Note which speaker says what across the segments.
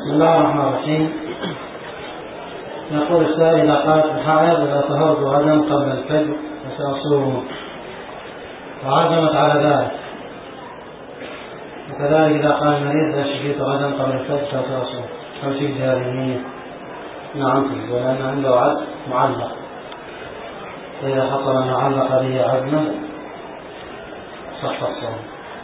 Speaker 1: بسم الله الرحمن الرحيم. يقول السائل: إذا قالت الحائض إذا طهرت غدا قبل الفجر فسأصوم، وعزمت على ذلك، وكذلك إذا قال المريض إذا شفيت غدا قبل الفجر فسأصوم، هل في هذه النية؟ نعم تجوز، لأن عنده عزم معلق، فإذا حصل أن علق به عزمه صح الصوم.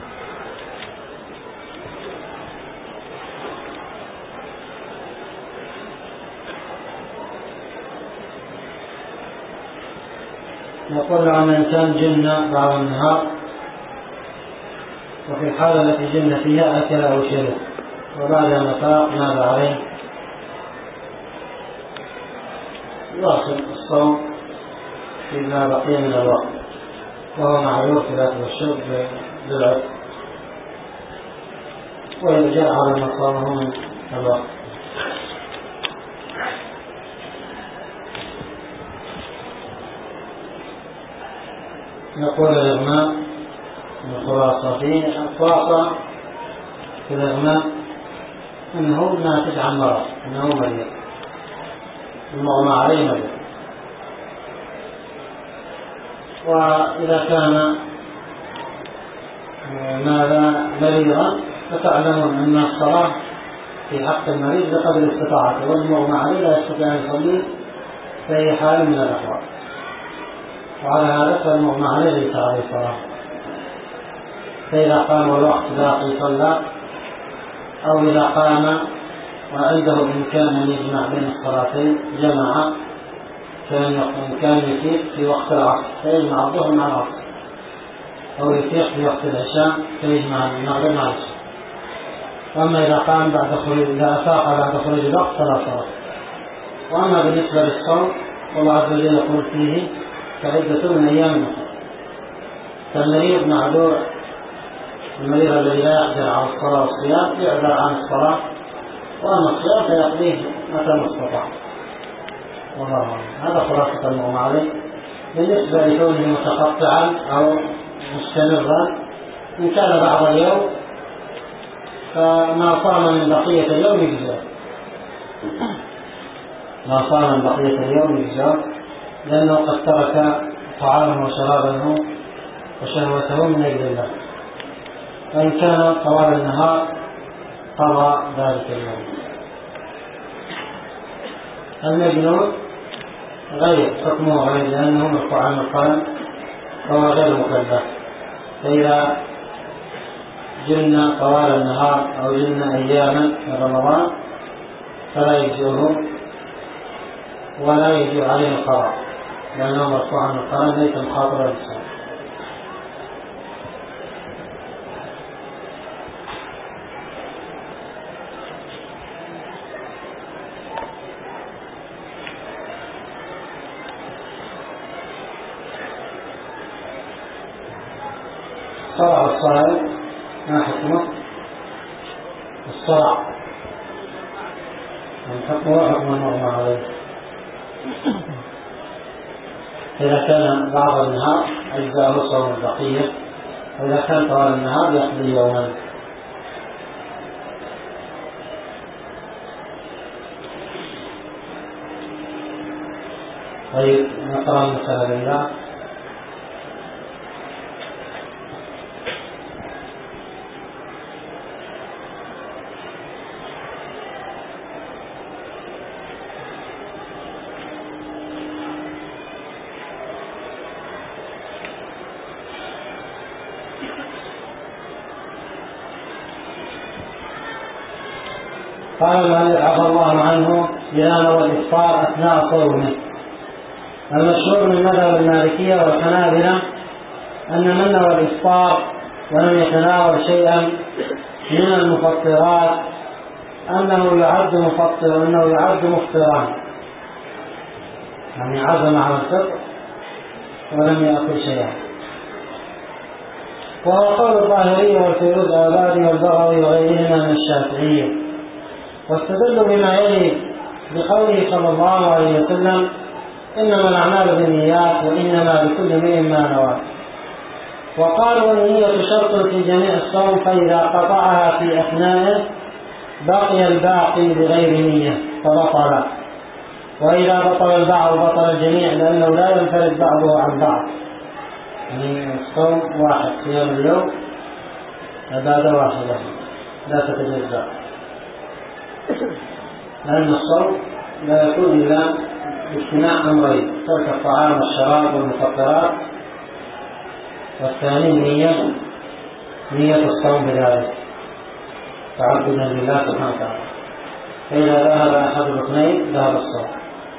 Speaker 1: يقول عن إنسان جن بعض النهار، وفي الحالة التي جن فيها أكل أو شرب، وبعد أن أفاق ماذا عليه؟ يواصل الصوم فيما بقي من الوقت، وهو معذور في الأكل والشرب بالعذر، ويرجع على ما صامه من الوقت. يقول الإغماء الخلاصة في الإغماء أنه ناتج عن مرض، أنه مريض، المغمى عليه مريض. وإذا كان مريضا فتعلمون أن الصلاة في حق المريض بقدر استطاعته، والمغمى عليه لا يستطيع أن يصلي في أي حال من الأحوال، وعلى هذا فالمغمى عليه ليس عليه صلاة. فإذا قام الوقت باقي صلى، أو إذا قام وعنده إمكان أن يجمع بين الصلاتين جمع، كان يفيق في وقت العصر فيجمع الظهر مع العصر، أو يفيق في وقت العشاء فيجمع المغرب مع العشاء. وأما إذا قام إذا أفاق بعد خروج الوقت فلا صلاة. وأما بالنسبة للصوم، والله عز وجل يقول فيه فعدة من أيام أخرى. فالمريض معذور، المريض الذي لا يقدر على الصلاة والصيام يعذر عن الصلاة، وأما الصيام فيقضيه متى ما استطاع. والله أعلم. هذا خلاصة المغمى عليه. بالنسبة لكونه متقطعا أو مستمرا، إن كان بعض اليوم فما صام من بقية اليوم يجزاء، ما صام من بقية اليوم يجزاء، لأنه قد ترك طعامه وشرابه وشهوته من أجل الله. وإن كان طوال النهار قضى ذلك اليوم. المجنون غير حكمه غير، لأنه مرفوع عن القلم وهو غير مكلف. فإذا جن طوال النهار أو جن أياما من رمضان فلا يجزئه ولا يجب عليه القضاء، لأنه مرفوع عن القلم ليس مخاطرا بالصوم. صرع الصائم ما حكمه؟ الصرع حكمه حكم المغمى عليه. إذا كان بعض النهار أجزاءه صوم البقية، وإذا كان طوال النهار يقضي يوما. طيب نقرأ المسألة لله. قال المؤلف عفى الله عنه: إذا نوى الإفطار أثناء صومه. المشهور من مذهب المالكية والحنابلة أن من نوى الإفطار ولم يتناول شيئا من المفطرات أنه يعد مفطر، وأنه يعد مفطرا، يعني عزم على الفطر ولم يأكل شيئا. وهو قول الظاهري والفيروز آبادي والبغوي وغيرهما من الشافعية. واستدلوا بما يلي بقوله صلى الله عليه وسلم: إنما الأعمال بالنيات وإنما لكل امرئ ما نوى. وقالوا النية شرط في جميع الصوم، فإذا قطعها في أثنائه بقي الباقي بغير نية فبطل، وإذا بطل البعض بطل الجميع، لأنه لا ينفرد بعضه عن بعض. يعني الصوم واحد، صيام اليوم عبادة واحدة لا تتجزأ، لأن الصوم لا يكون إلا باجتماع أمرين: ترك الطعام والشراب والمفطرات، والثاني نية الصوم بذلك تعبدا لله سبحانه وتعالى. فإذا ذهب أحد الاثنين ذهب الصوم.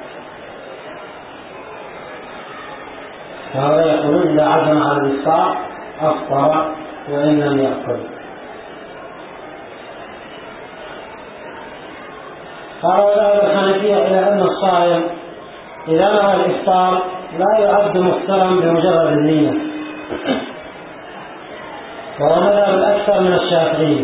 Speaker 1: فهؤلاء يقولون إذا عزم على الإفطار أفطر وإن لم يأكل. قال وذهب الحنفية إلى أن الصائم إذا نوى الإفطار لا يعد مفطرا بمجرد النية، وهو مذهب الأكثر من الشافعي.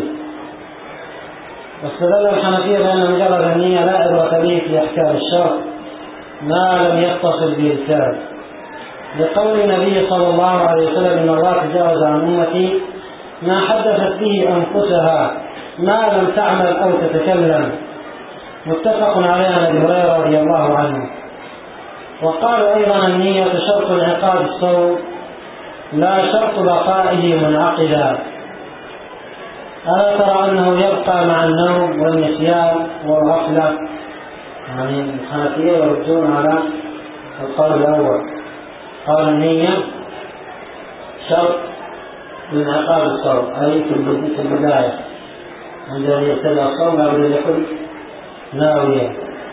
Speaker 1: واستدل الحنفية بأن مجرد النية لا عبرة به في أحكام الشرع ما لم يتصل به الفعل، لقول النبي صلى الله عليه وسلم: إن الله تجاوز عن أمتي ما حدثت به أنفسها ما لم تعمل أو تتكلم. متفق عليه عن أبي هريرة رضي الله عنه. وقالوا أيضا: النية شرط انعقاد الصوم لا شرط بقائه منعقدا. ألا ترى أنه يبقى مع النوم والنسيان والغفلة؟ يعني الحنفية يردون على القول الأول، قال النية شرط لانعقاد الصوم، أي في البداية عندما يبتدأ الصوم لا بد أن يكون ناويا.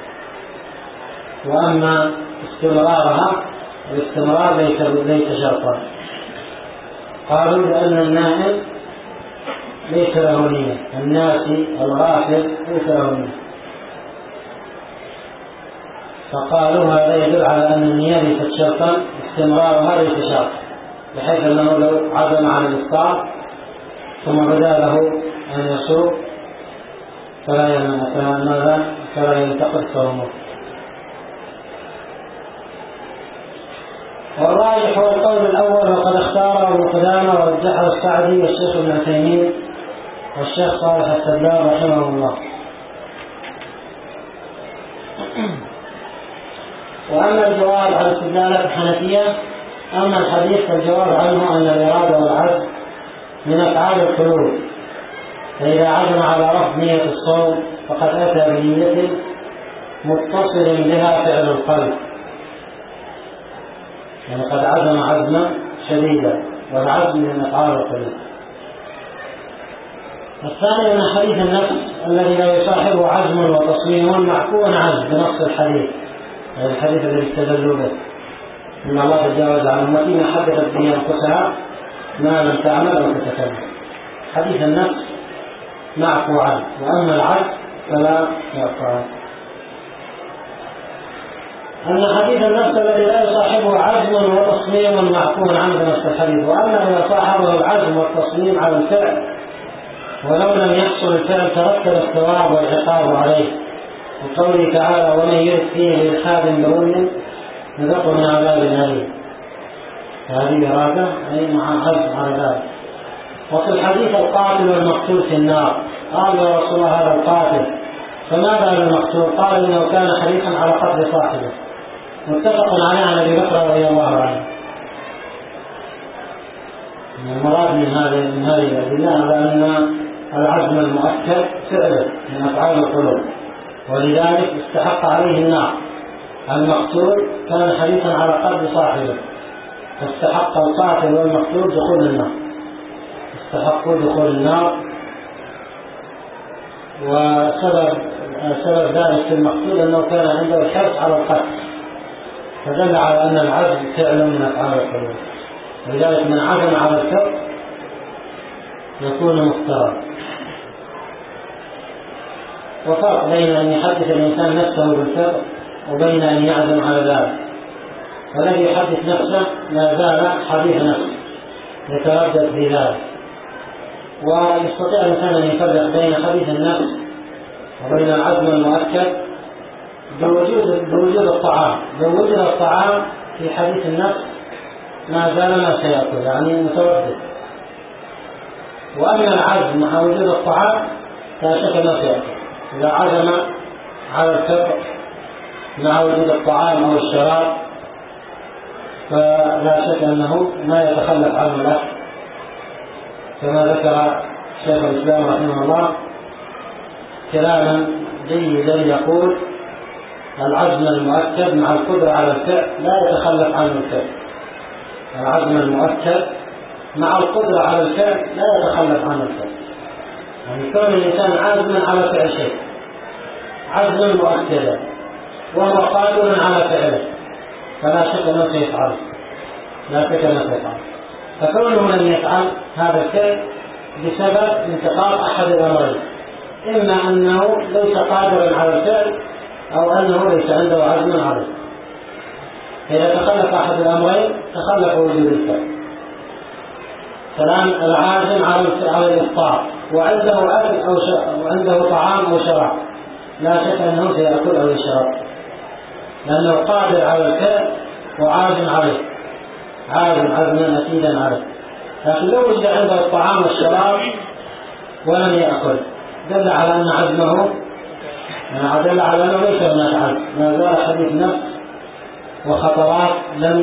Speaker 1: وأما استمرارها الاستمرار ليس شرطا. قالوا لأن النائم ليس له نية، الناسي الغافل ليس له نية، فقالوا هذا يدل على أن النية ليست شرطا، استمرارها ليس شرط، بحيث أنه لو عزم على الإفطار ثم بدا له أن يصوم فلا ينتقد صومه. والراجح هو القول الأول، وقد اختاره ابن قدامة ورجحه السعدي والشيخ ابن عثيمين والشيخ صالح السبلان رحمه الله. وأما الجواب عن استدلالات الحنفية، أما الحديث فالجواب عنه أن الإرادة والعزم من أفعال القلوب، فإذا عزم على رفض نية الصوم فقد أتى بنية متصل بها فعل القلب، يعني قد عزم عزما شديدا، والعزم من أفعال القلوب. الثاني من حديث النفس الذي لا يصاحبه عزم وتصميم معفو عنه بنص الحديث، يعني الحديث الذي استدلوا به: إن الله تجاوز عن أمتي ما حدثت به أنفسها ما لم تعمل أو تتكلم. حديث النفس معفو عنه، وأما العزم فلا يعفو عنه. أن حديث النفس الذي لا يصاحبه عزم وتصميم معفو عنه بنص الحديث، وأما إذا صاحبه العزم والتصميم على الفعل ولو لم يحصل الفعل ترتب الثواب والعقاب عليه، وقوله تعالى: ومن يرد فيه بإلحاد بظلم نذقه من عذاب أليم. هذه إرادة أي مع عزم على ذلك. وفي الحديث: القاتل والمقتول في النار. قال: يا رسول الله هذا القاتل، فما بال المقتول؟ قال: إنه كان حريصا على قتل صاحبه. متفق عليه عن أبي بكر رضي الله عنه. المراد من هذه الأدلة على أن العزم المؤكد فعل من أفعال القلوب، ولذلك استحق عليه النار. المقتول كان حريصا على قتل صاحبه، فاستحق القاتل والمقتول دخول النار، استحقوا دخول النار. وسبب ذلك في المقتول أنه كان عنده الحرص على القتل، فدل على أن العزم فعل من أفعال القلوب، ولذلك من عزم على الكفر يكون مفترا. وفرق بين أن يحدث الإنسان نفسه بالكفر وبين أن يعزم على ذلك. والذي يحدث نفسه لا زال حديث نفس يتردد في ذلك، ويستطيع الإنسان أن يفرق بين حديث النفس وبين العزم المؤكد بوجود الطعام. لو وجد الطعام في حديث النفس ما زال ما سيأكل، يعني متردد. وأما العزم مع وجود الطعام لا شك ما سيأكل. إذا عزم على الفطر مع وجود الطعام أو الشراب فلا شك أنه ما يتخلف عنه الأكل، كما ذكر شيخ الإسلام رحمه الله كلاما جيدا يقول: العزم المؤكد مع القدرة على الفعل لا يتخلف عنه الفعل. العزم المؤكد مع القدرة على الفعل لا يتخلف عنه الفعل، يعني كون الإنسان عازما على فعل شيء عزما مؤكدا وهو قادر على فعله فلا شك أنه سيفعل، لا شك أنه سيفعل. فكونه لم يفعل هذا الفعل بسبب انتقاض أحد الأمرين: إما أنه ليس قادرا على الفعل أو أنه ليس عنده عزم عليه. إذا تخلف أحد الأمرين تخلف وجود الفعل. كلام العازم على الإفطار وعنده أكل أو وعنده طعام أو شراب لا شك أنه سيأكل أو يشرب، لأنه قادر على الفعل وعازم عليه، عازم عزما أكيدا عليه. لكن لو وجد عنده الطعام والشراب ولم يأكل دل على أن عزمه دل على أنه ليس هناك عزم، ما زال حديث نفس وخطرات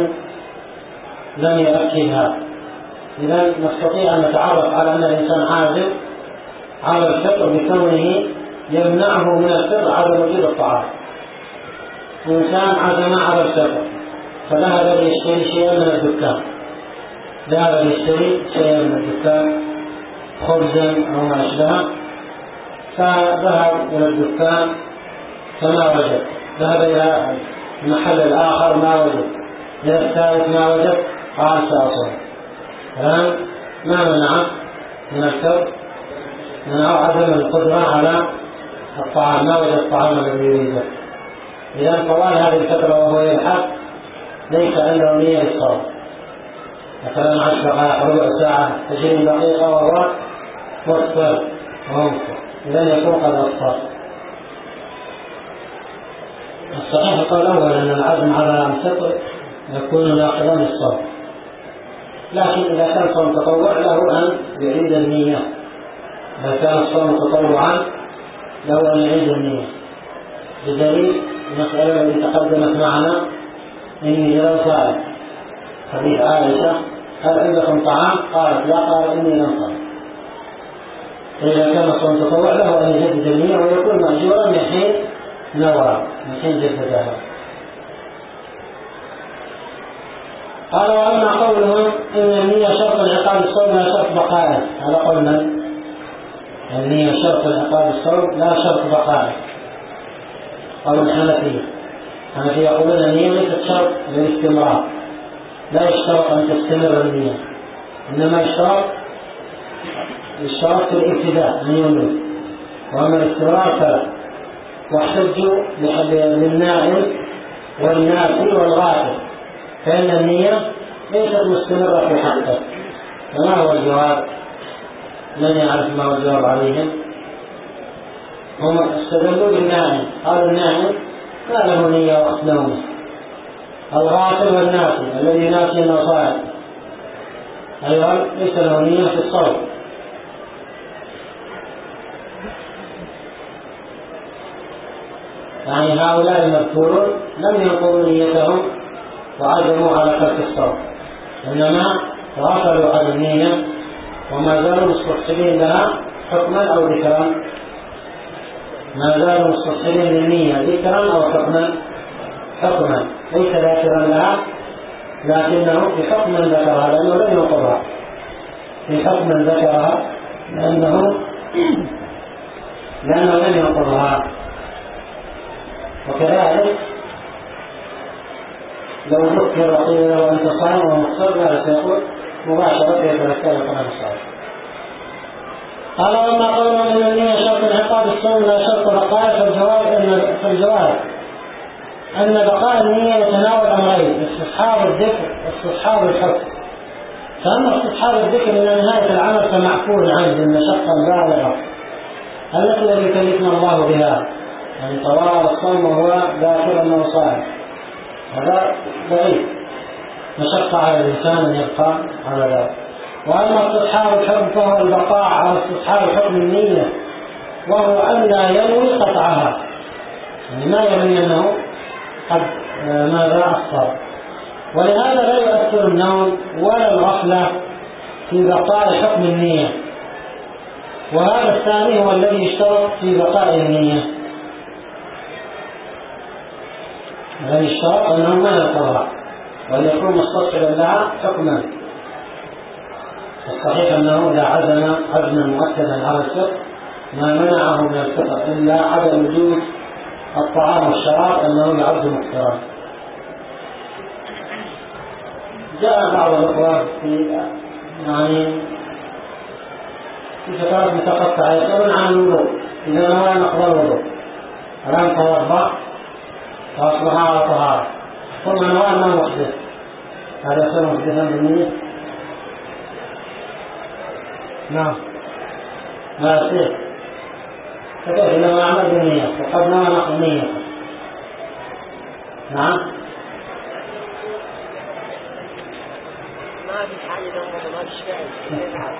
Speaker 1: لم يؤكدها. إذن نستطيع أن نتعرف على أن الإنسان عازم على الفطر بكونه يمنعه من الفطر عدم وجود الطعام. إنسان عزم على الفطر فذهب ليشتري شيئا من الدكان، ذهب ليشتري شيئا من الدكان خبزا أو ما أشبهه، فذهب إلى الدكان فما وجد، ذهب إلى المحل الآخر ما وجد، إلى الثالث ما وجد، قال سأصوم. الآن ما منع من الفطر؟ منع عدم القدرة على الطعام، ما وجد الطعام الذي يريده. إذا طوال هذه الفترة وهو يبحث ليس عنده نية للصوم، مثلا 10 دقائق، ربع ساعة، 20 دقيقة وهو مفطر ومفطر، إذا يكون قد أفطر. الصحيح القول الأول أن العزم على الفطر يكون ناقضا للصوم، لكن إذا كان صوم تطوع له أن يعيد النية. إذا كان الصوم تطوعا له أن يعيد النية، بدليل المسألة التي تقدمت معنا: إني لو صائم، حديث عائشة: هل عندكم طعام؟ قالت لا، قال إني لم صائم. فإذا كان الصوم تطوع له أن يجدد النية ويكون مأجورا من حين نوى، من حين جددها. قال: وأما قولهم إن النية شرط انعقاد الصوم لا شرط بقائه، هذا قول من؟ النية شرط انعقاد الصوم لا شرط بقائه، قول الحنفية. الحنفية يقولون النية ليست شرط للاستمرار، لا يشترط أن تستمر النية، إنما يشترط في الابتداء أن ينوي، وأما الاستمرار فلا. واحتجوا للنائم والناسي والغافل، فإن النية ليست مستمرة في حقه. فما هو الجواب؟ من يعرف ما هو الجواب عليهم؟ هم استدلوا بالنائم، قالوا النائم ما له نية وقت نومه. الغافل والناسي الذي ناسي أنه صائم أيضا ليس له نية في الصوم. يعني هؤلاء المذكورون لم ينقضوا نيتهم وعزموا على ترك الصوم، إنما غفلوا عن النية وما زالوا مستصحبين لها حكما أو ذكرا، ما زالوا مستصحبين للنية ذكرا أو حكما ليس ذاكرا لها، لكنه في حكم ذكرها لأنه لم ينقضها، في حكم ذكرها لأنه لم ينقضها. وكذلك لو ذكر وقيل له أنت صائم ومفطر لا سيقول مباشرة يتذكر القرآن الصالح. قال: وما قولنا من النية شرط انعقاد الصوم لا شرط بقائه، فالجواب أن بقاء النية يتناول أمرين: استصحاب الذكر واستصحاب الحكم. فأما استصحاب الذكر من نهاية العمل فمعفول عنه بالمشقة البالغة التي يكلفنا الله بها، يعني طوال الصوم وهو ذاكر أنه صائم، هذا بعيد، مشقة على الإنسان أن يبقى على ذلك. وأما استصحاب الحكم فهو البقاء على استصحاب حكم النية وهو أن لا ينوي قطعها، يعني ما يبني أنه قد ماذا أفطر. ولهذا لا يؤثر النوم ولا الغفلة في بقاء حكم النية، وهذا الثاني هو الذي يشترط في بقاء النية، الذي يشترط أنه ما يقرأ وأن يكون مستصحبا لها حكما. الصحيح أنه لا عزما مؤكدا على الفطر ما منعه من الفطر إلا عدم وجود الطعام والشراب أنه يعد مفطرا. جاء بعض الأخوة في فترات متقطعة يسألون عن الوضوء، إذا نوى نقضى الوضوء الآن توضأ وأصبح على طهارة ثم نوى أنه محدث، هذا يصير محدثا بالنية؟ نعم ما يصير. فكيف إذا ما عمل بالنية وقد نوى نقض النية؟ نعم
Speaker 2: ما في حاجة دوما ما فيش فعل.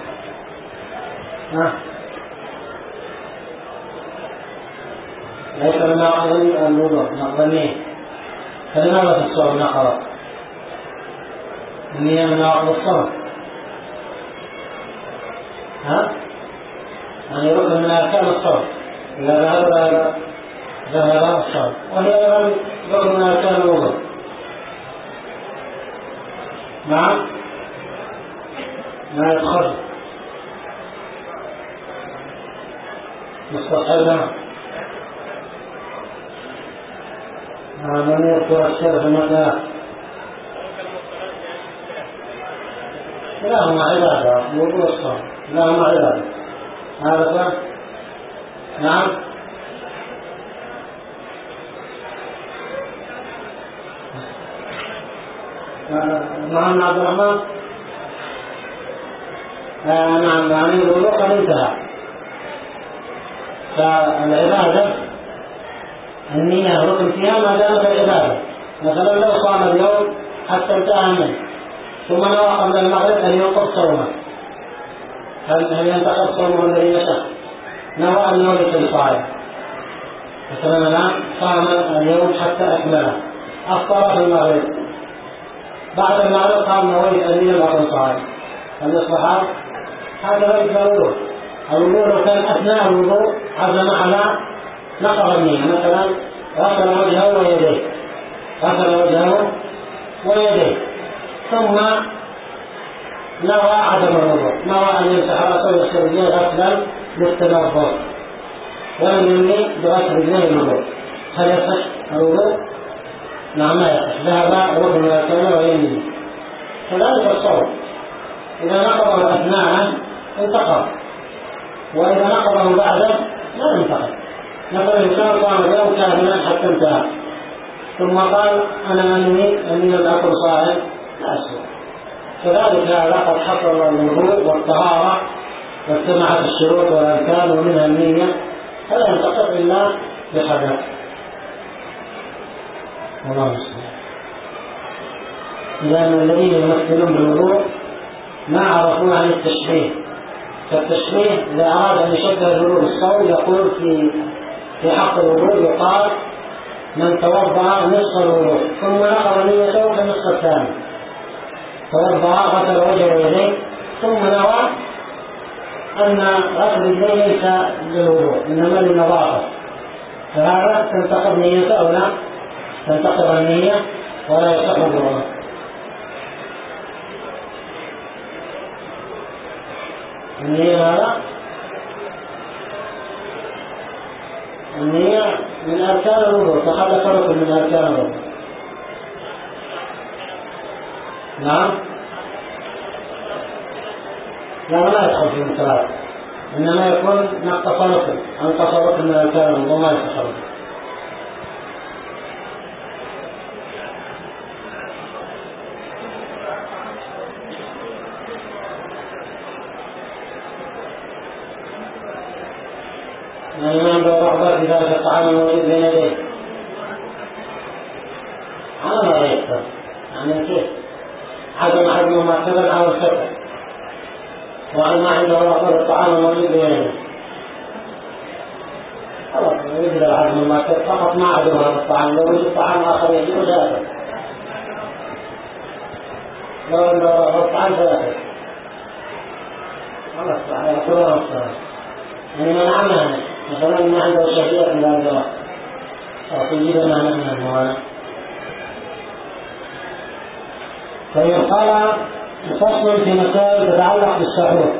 Speaker 1: ليس لما عقد الوضوء نقض النية، فلماذا في الصوم نقض النية من عقد الصوم؟ يعني ركن من أركان الصوم، إذا ذهب الصوم، وهي أيضا ركن من أركان الوضوء. نعم ما يدخل مستصحبنا من يذكر السر في المسألة لا هم عبادة وضوء الصوم لا هم عبادة هذا نعم نعم عبد الرحمن نعم يعني الوضوء قد انتهى، فالعبادة النية ركن فيها ما دامت العبادة. مثلا لو صام اليوم حتى انتهى منه ثم نوى قبل المغرب أن ينقض صومه، هل ينتقض صومه الذي نشأ؟ نوى أن يولد الصائم مثلا الآن صام اليوم حتى أكمله، أفطر في المغرب، بعد المغرب قال نويت أن لم أكن صائم، هل يصبح هذا ليس الوضوء؟ الوضوء لو كان أثناء الوضوء عزم على نقض النية، مثلا غسل وجهه ويديه ثم نوى عدم الوضوء، نوى أن يمسح رأسه ويغسل رجليه غسلا للتنظف ولم ينوي بغسل رجليه الوضوء، هل يصح الوضوء؟ نعم ما يصح، ذهب ركن من الأركان وينوي. كذلك الصوم إذا نقضه أثناء انتقض، وإذا نقضه بعده لا ينتقض. مثلا الإنسان صام اليوم كاملا حتى انتهى ثم قال أنا أني لم أكن صائم، لا أسوء. كذلك هذا قد حصل الوضوء والطهارة واجتمعت الشروط والأركان ومنها النية، فلا ينتقض إلا بحدث. الله المستعان. لأن الذين يمثلون بالوضوء ما عرفوا عن التشبيه، فالتشبيه إذا أراد أن يشبه الوضوء بالصوم يقول في حق الوضوء يقال من توضأ نصف الوضوء ثم نقض نيته في النصف الثاني، توضأ غسل وجهه ويديه ثم نوى أن غسل اليدين ليس للوضوء إنما للنظافة، فهذا تنتقض نيته أو لا؟ تنتقض النية ولا يصح الوضوء. النية هذا النية من أركان الوضوء، تخلف ركن من أركان الوضوء. نعم لا يدخل في المثال، إنما يكون نقص ركن أنقص ركن من أركان الوضوء ما يتخلف. الإمام له رغبة في ذلك الطعام الموجود بين يديه على ما يكثر، يعني كيف عدم حجم ما كبر على الفطر وعلى ما عنده رغبة الطعام الموجود بين يديه، ويجد العزم الماكل فقط ما عدم هذا الطعام. لو وجد طعام آخر يجب ذلك، لو الطعام ذلك خلاص يأكلون الصلاة. يعني منعنا مثلا ما عنده شهية من هذا الوقت وتجد معنا من الموانع. فيقال فصل في مسائل تتعلق بالسحور.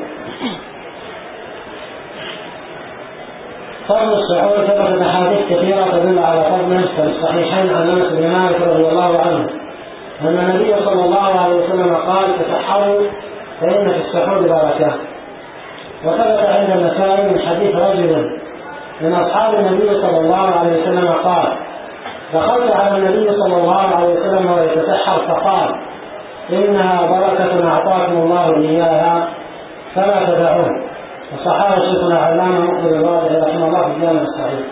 Speaker 1: فضل السحور ثبتت أحاديث كثيرة تدل على فضله، فالصحيحين عن أنس بن مالك رضي الله عنه أن النبي صلى الله عليه وسلم قال: تسحروا فإن في السحور بركة. وثبت عند النسائي من حديث رجل من أصحاب النبي صلى الله عليه وسلم قال: دخلت على النبي صلى الله عليه وسلم ويتسحر فقال: إنها بركة أعطاكم الله إياها فلا تدعون. وصححه شيخنا علامة مقبل الوادعي رحمه الله في الجامع الصحيح.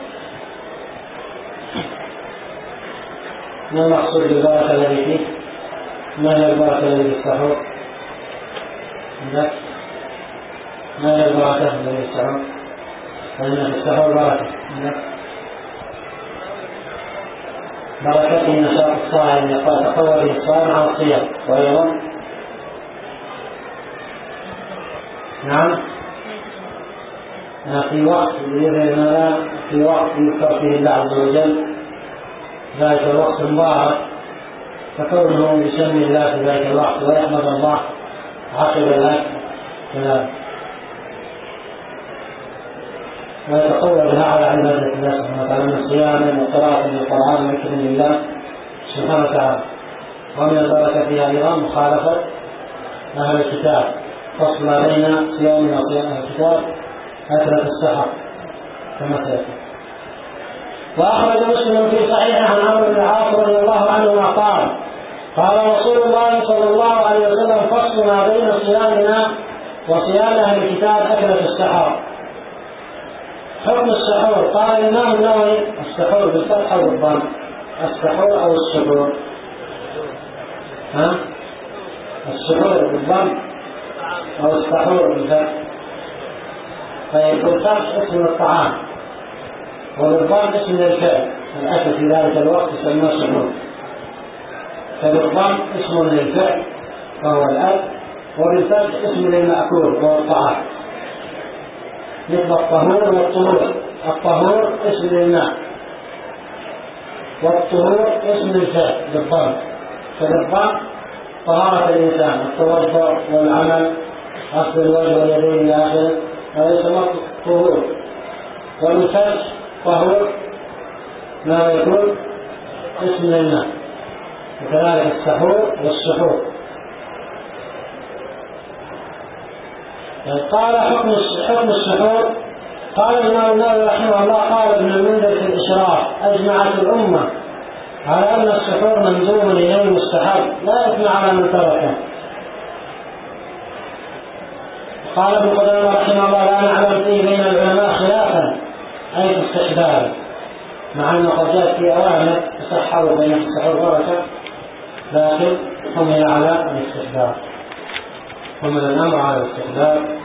Speaker 1: ما المقصود بالبركة الذي فيه؟ ما هي البركة التي في السحور؟ ما هي البركة التي في السحور؟ فإن في السحور بركة. بركة في نشاط الصائم يتقوى به الصائم على الصيام. وأيضا نعم في وقت يذكر فيه الله عز وجل ذلك الوقت المبارك، فكونه يسمي الله في ذلك الوقت ويحمد الله عقب الأكل كذلك، ويتقوى بها على عبادة الله سبحانه وتعالى من صيام وقراءة للقرآن وذكر لله سبحانه وتعالى. ومن البركة فيها أيضا مخالفة أهل الكتاب، فصل بين صيام وصيام أهل الكتاب أكلة السحر كما سيأتي. وأخرج مسلم في صحيحه عن عمرو بن العاص رضي الله عنهما قال: قال رسول الله صلى الله عليه وسلم: فصل ما بين صيامنا وصيام أهل الكتاب أكلة السحر. حكم السحور. قال الإمام النووي: السحور بالفتح أو بالضم؟ السحور أو السحور؟ السحور بالضم أو السحور بالفتح؟ طيب بالفتح اسم الطعام، وبالضم اسم للفعل، الأكل في ذلك الوقت يسمى سحور. فبالضم اسم للفعل وهو الأكل، وبالفتح اسم للمأكول وهو الطعام، مثل الطهور والطهور. الطهور اسم للماء، والطهور اسم للفعل بالضم. فبالضم طهارة الإنسان، التوضؤ والعمل، غسل الوجه واليدين إلى آخره، هذا يسمى الطهور. وبالفتح طهور ما يكون اسم للماء، وكذلك السحور والسحور. قال حكم السحور. قال الإمام النووي رحمه الله: قال ابن المنذر في الإشراف: أجمعت الأمة على أن السحور مندوب إليه مستحب لا إثم على من تركه. قال ابن قدامة رحمه الله: لا نعلم فيه بين العلماء خلافا أي في استحباب، مع أنه قد جاءت في أوامر تسحروا بين السحور بركة، لكن حمل على الاستحباب، ومن الأمر على الاستحباب.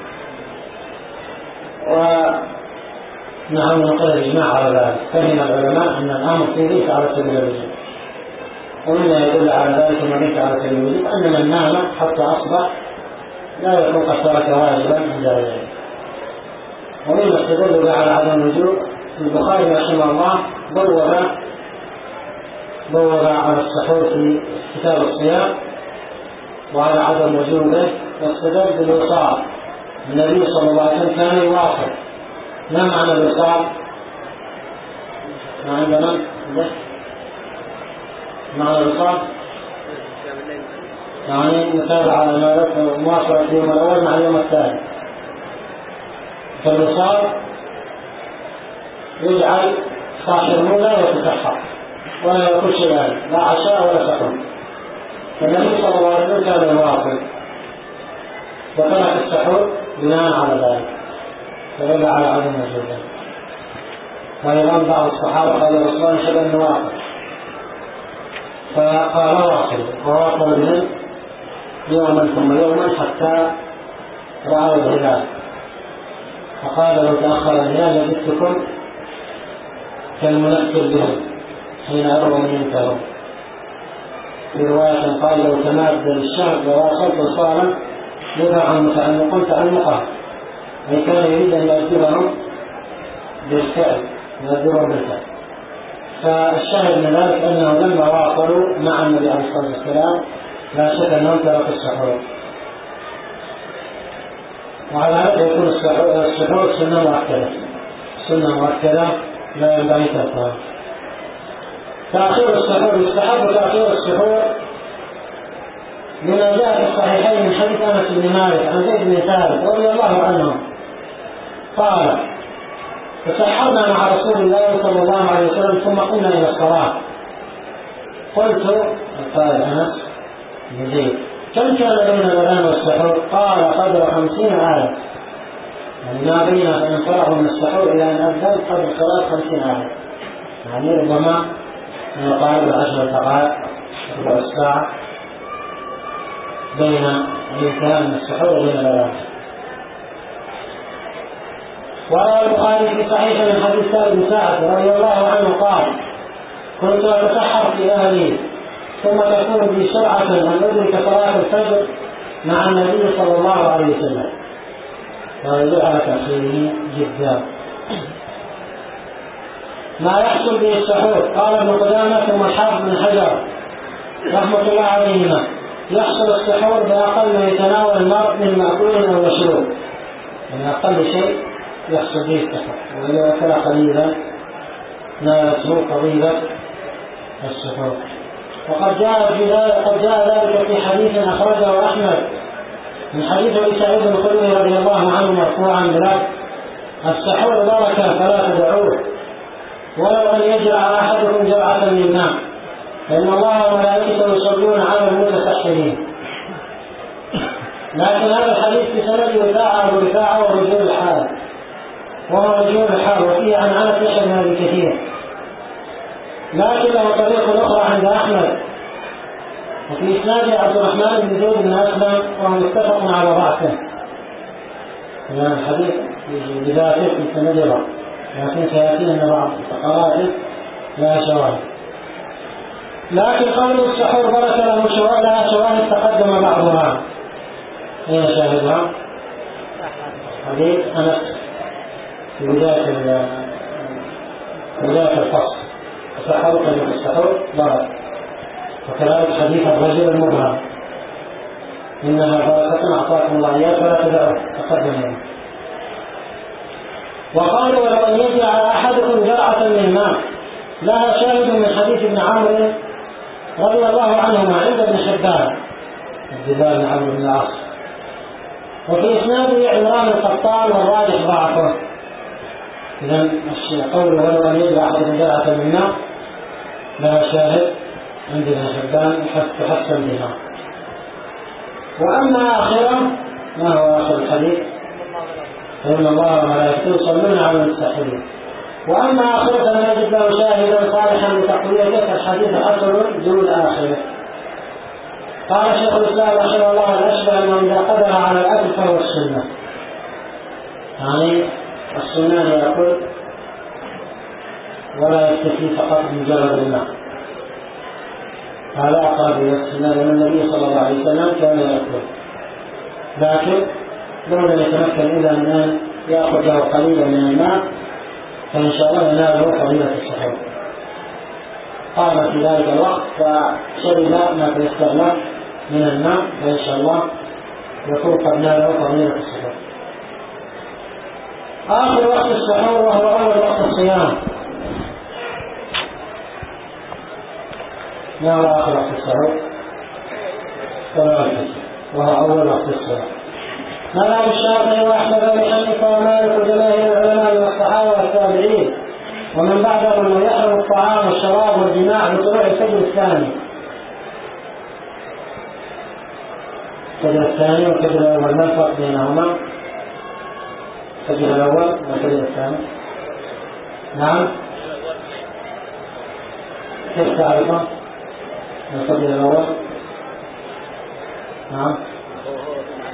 Speaker 1: ونحن نقول الإجماع على ذلك، فهم العلماء أن الأمر فيه ليس على سبيل الوجوب، ومما يدل على ذلك ما ليس على سبيل الوجوب أن من نام حتى أصبح لا يكون قد ترك واجبا عند ذلك. ومما استدل على عدم الوجوب البخاري رحمه الله بوّب على السحور في كتاب الصيام وعلى عدم وجوبه، واستدل بالوصال. النبي صلى الله عليه وسلم كان يواصل. ما معنى الوصال؟ ما عندنا معنى الوصال يعني متابعة على المالك ومواصلة اليوم الأول مع اليوم الثاني. فالوصال يجعل صاحبه لا يتسحر ولا يأكل شيئا، لا عشاء ولا سحور. فالنبي صلى الله عليه وسلم كان يواصل وترك السحور بناء على ذلك، فدل على عدم وجوبه. وأيضا بعض الصحابة قالوا: رسول الله شبه النواقض، فقال: وواصل بهم يوما ثم يوما حتى رأوا الهلال، فقال: لو تأخر الهلال لبثتكم كالمنكر بهم حين يروا من ينكرون. في رواية قال لو تماد للشعب وواصلت صارا يدعى متعلقا تعلقا، أي كان يريد أن يؤدبهم بالفعل، فالشاهد من ذلك أنه لما واصلوا مع النبي عليه الصلاة والسلام لا شك أنهم تركوا السحور، وعلى هذا يكون السحور سنة مؤكدة لا ينبغي تركها. تأخير السحور يستحب تأخير السحور لما جاء في الصحيحين من حديث أنس بن مالك عن زيد بن ثابت رضي الله عنه قال: تسحرنا مع رسول الله صلى الله عليه وسلم ثم قمنا إلى الصلاة. قلت قال أنس بن زيد: كم كان بين الأذان والسحور؟ قال: قدر 50 آية، يعني ما بين أن انصرفوا من السحور إلى أن أذن قدر قراءة 50 آية، يعني ربما يقارب 10 دقائق ربع الساعة بين الانتهاء من السحور وبين الأذان. وروى البخاري في صحيح من حديث سالم بن سعد رضي الله عنه قال: كنت أتسحر في أهلي ثم تكون بي سرعة أن أدرك صلاة الفجر مع النبي صلى الله عليه وسلم، ويدل على تأخيره جدا. ما يحصل به السحور؟ قال ابن قدامة ثم الحافظ بن حجر رحمة الله عليهما: يحصل السحور بأقل ما يتناول المرء من مأكول أو مشروب، يعني أقل شيء يحصل به السحور، وإذا أكل قليلا نالته فضيلة السحور. وقد جاء ذلك في حديث أخرجه أحمد من حديث أبي سعيد الخدري رضي الله عنه مرفوعا بلفظ: السحور بركة فلا تدعوه، ولو أن يجرع أحدكم جرعة من ماء، فإن الله وملائكته يصلون على المتسحرين. لكن هذا الحديث في سند رفاعة وهو رجل الحال، وفيه عن أنس يحيى بن أبي كثير، لكن له طريق أخرى عند أحمد، وفي إسناد عبد الرحمن بن زيد بن أسلم، وهو متفق على ضعفه، لأن الحديث بذاته في سند، لكن سيأتي أن بعض الفقرات لا شواهد. لكن قول السحور بركة لها شواهد تقدم بعضها. هي شاهدها حديث أنس في بداية الفصل: السحور كلمة السحور بركة. وكذلك حديث الرجل المبهم: إنها بركة أعطاكم الله إياه فلا تدعوه، تقدم. وقالوا: ولو أن يجعل أحدكم جرعة من ماء، لها شاهد من حديث ابن عمرو رضي الله عنهما عند ابن حبان الجبال بن عمرو بن العاص، وفي إسناده عمران القطان والراجح ضعفه. إذن قول ولو أن يجعل أحدكم جرعة من ماء لها شاهد عند ابن حبان تحسن بها. وأما آخره، ما هو آخر الحديث؟ فإن الله وملائكته يصلون على المتسحرين. وأما آخره فلم يجد له شاهدا صالحا لتقويته كالحديث حسن دون آخره. قال شيخ الإسلام رحمه الله: الأشبه أنه إذا قدر على الأكل فهو السنة، يعني السنة يأكل ولا يكتفي فقط بمجرد الماء، هذا أقرب إلى السنة، لأن النبي صلى الله عليه وسلم كان يأكل، لكن لو لم يتمكن إلا من أن يأخذ له قليلا من الماء فإن شاء الله يناله فضيلة السحور. قام في ذلك الوقت فشرب ما تيسر له من الماء، فإن شاء الله يكون قد ناله فضيلة السحور. آخر وقت السحور وهو أول وقت الصيام. ما هو آخر وقت السحور؟ صلاة الفجر، وهو أول وقت الصيام. مذهب الشافعي وأحمد بن حنيفة ومالك وجماهير العلماء والصحابة والتابعين ومن بعدهم أنه يحرم الطعام والشراب والجماع بطلوع الفجر الثاني. الفجر الثاني والفجر الأول ما الفرق بينهما؟ الفجر الأول والفجر الثاني. نعم، كيف تعرفه؟ الفجر الأول. نعم،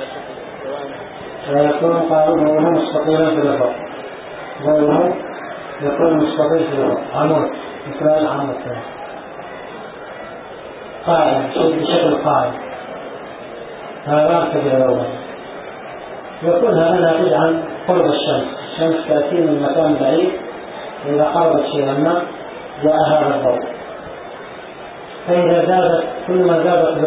Speaker 1: ويكون قائمه مستقيما في الأفق، ضوءه يكون مستطيل في عمود مثل العمود قائم بشكل قائم، هذا الفجر الأول. يكون هذا ناتج عن قرب الشمس تأتي من مكان بعيد، إذا قربت شيئا ما جاء هذا الضوء، فإذا زادت كل ما زادت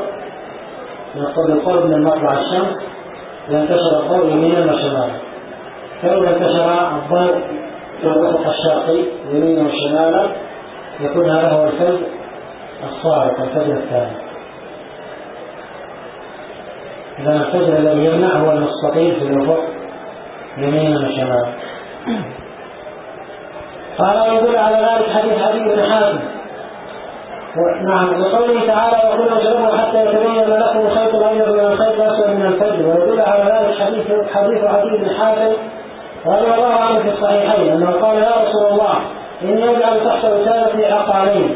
Speaker 1: بالقرب من مطلع الشمس ينتشر الضوء يمينا وشمالا، فإذا انتشر الضوء في الأفق الشرقي يمينا وشمالا يكون هذا هو الفجر الصادق، الفجر الثاني. إذا الفجر الذي يمنع هو المستطيل في الأفق يمينا وشمالا. قال ويدل على ذلك حديث عدي بن حاتم نعم بقوله تعالى وكلوا واشربوا حتى يتبين لكم الخيط الأبيض من الخيط الأسود من الفجر. ويدل على ذلك حديث عدي بن حاتم رضي الله عنه في الصحيحين أنه قال يا رسول الله إني أجعل تحت وسادتي عقالين،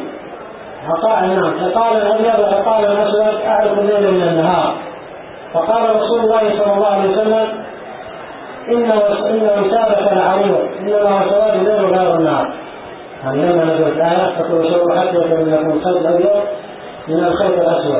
Speaker 1: عقالا أبيض وعقالا أسود أعرف الليل من النهار. فقال رسول الله صلى الله عليه وسلم إن وسادك لعريض إنما هو سواد الليل غير النهار. يعني لما نزلت الآية فكلوا واشربوا حتى يتبين لكم الخيط الأبيض من الخيط الأسود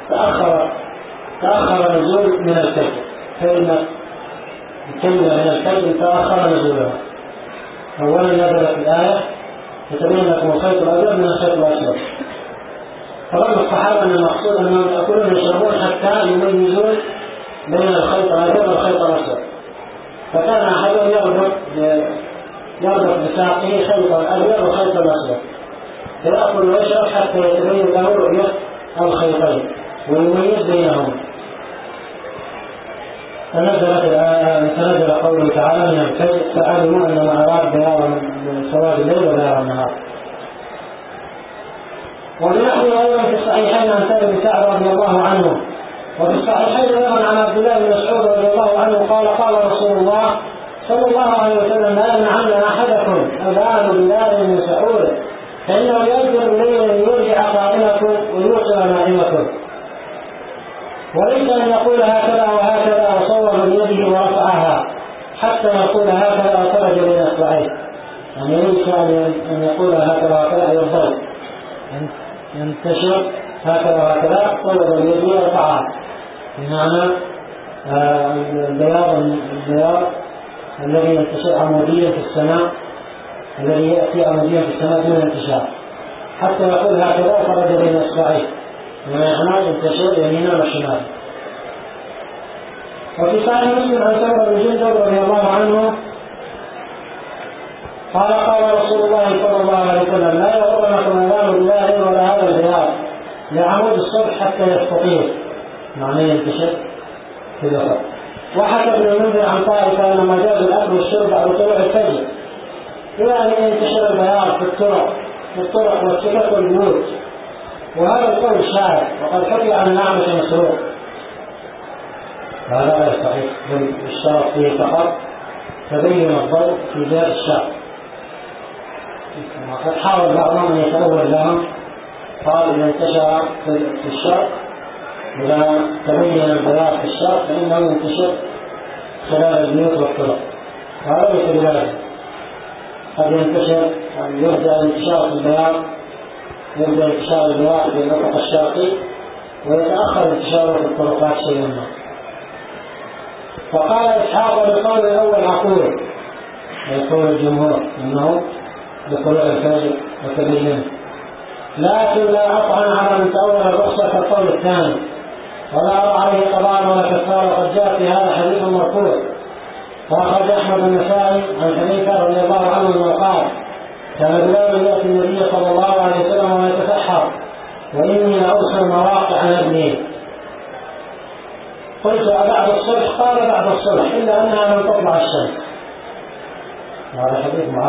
Speaker 1: تأخر نزول من الفجر، فإن الكلمة من الفجر تأخر نزولها. أولا نزلت الآية يتبين لكم الخيط الأبيض من الخيط الأسود، فظن الصحابة أن المقصود أنهم يأكلون ويشربون حتى يميزون بين الخيط الأبيض والخيط الأسود. فكان أحدهم يربط بساقه خيط الأبيض وخيط الأسود، فيأكل ويشرب حتى يتبين له رؤية الخيطين ويميز بينهم. فنزل قوله تعالى من الفجر فعلموا أن ما أراد بياض من سواد الليل وبياض النهار. ولنحن أيضا في الصحيحين عن سالم بن سعد رضي الله عنه، وفي الصحيحين أيضا عن عبد الله بن مسعود رضي الله عنه قال رسول الله صلى الله عليه وسلم لا يمنعن أحدكم أذان بلال من سحوره فإنه يذكر الليل ليرجع قائمكم ويوقظ نائمكم، وليس أن يقول هكذا وهكذا وصور بيده ورفعها حتى يقول هكذا وخرج بين أصبعيه. يعني ليس أن يقول هكذا وهكذا أي الضوء ينتشر هكذا وهكذا صور بيده ورفعها، بمعنى البياض الذي ينتشر عموديا في السماء، الذي يأتي عموديا في السماء دون انتشار، حتى يقول هكذا وخرج بين أصبعيه، ومعنى ينتشر يمينا وشمالا. وفي صحيح مسلم عن سمرة بن جندب رضي الله عنه قال رسول الله صلى الله عليه وسلم لا يغرنكم أذان بلال ولا هذا البياض لعمود الصبح حتى يستطير، معناه ينتشر في الأفق. وحكى ابن المنذر عن طائفة أن مجاز الأكل والشرب بعد طلوع الفجر إلى أن ينتشر البياض في الطرق والسكك والبيوت، وهذا القول شاذ وقد حكي عن الأعمش مسروق. هذا لا يستحق، بل الشرط فيه فقط تبين الضوء في جهة الشرق. وقد حاول بعضهم أن يتأول لهم، قال إذا انتشر في الشرق إذا تبين البياض في الشرق فإنه ينتشر خلال البيوت والطرق، وهذا ليس بذلك. قد ينتشر يبدأ انتشار البياض في الأفق الشرقي ويتأخر انتشاره في الطرقات شيئا ما. وقال إسحاق بقول الأول عقول، يقول الجمهور أنه بطلوع الفجر وتبينه، لكن لا أطعن على من تأول الرخصة كالقول الثاني، ولا أرى عليه قضاء ولا كفارة، وقد جاء في هذا حديث مرفوع. وأخرج أحمد النسائي عن حذيفة رضي الله عنه أنه قال كان بلال يأتي النبي صلى الله عليه وسلم ويتسحر وإني لأبصر مواقع ابني. قلت أبعد الصبح؟ قال بعد الصبح إلا أنها لم تطلع الشمس. هذا حديث معل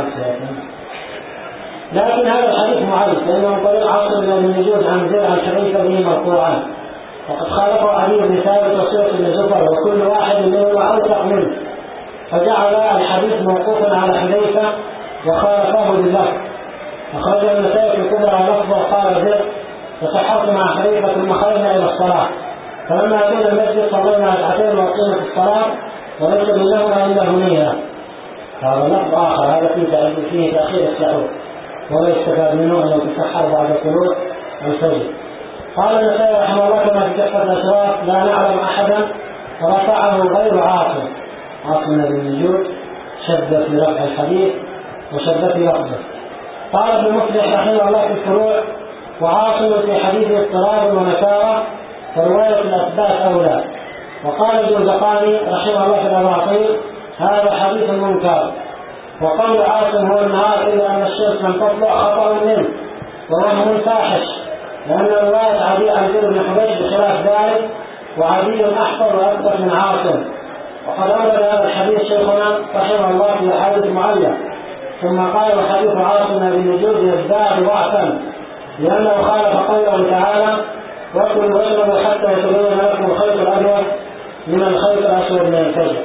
Speaker 1: لكن هذا الحديث معل لأنه طريق عاصم بن يجوز عن زيد عن حذيفة به مرفوعا، وقد خالفه علي بن ثابت وسيرة بن زفر وكل واحد منهما أوثق منه، فجعل الحديث موقوفا على حذيفة وخالفه باللفظ. أخرج النسائي في الكبرى لفظه قال زيد تسحرت مع حذيفة ثم خرجنا إلى الصلاة، فلما أتينا المسجد صلينا ركعتين وأقيمت الصلاة وليس بينهما إلا هنيئة. هذا لفظ آخر، هذا فيه تأخير السحور ولا يستفاد منه أنه تسحر بعد طلوع الفجر. قال النسائي رحمه الله كما في تحفة الأشراف: لا نعلم أحدا رفعه غير عاصم بن النجود، شد في رفع الحديث وشد في لفظه. قال ابن مفلح رحمه الله في الفروع: وعاصم في حديث اضطراب ونكارة ورواية الأثبات أولى. وقال ابن الزقاني رحمه الله في الأباطيل: هذا حديث منكر. وقول عاصم هو النهار إلا أن الشمس لم تطلع خطأ منه ووهم فاحش، لأن رواية عدي عن زيد بن حبيش بخلاف ذلك، وعدي أحفظ وأكثر من عاصم. وقد أورد هذا الحديث شيخنا رحمه الله في حديث معلق، ثم قال: وحديث عاصم بن نجود يزداد ضعفا لأنه خالف قوله تعالى: وكلوا واشربوا حتى يتبين لكم الخيط الأبيض من الخيط الأسود من الفجر.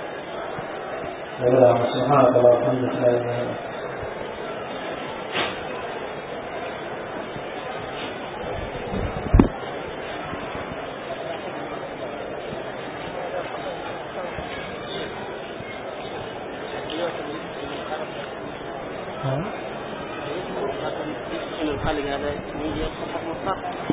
Speaker 1: سبحانك اللهم وبحمدك لا إله إلا أنت.
Speaker 2: الخلق هذا يجي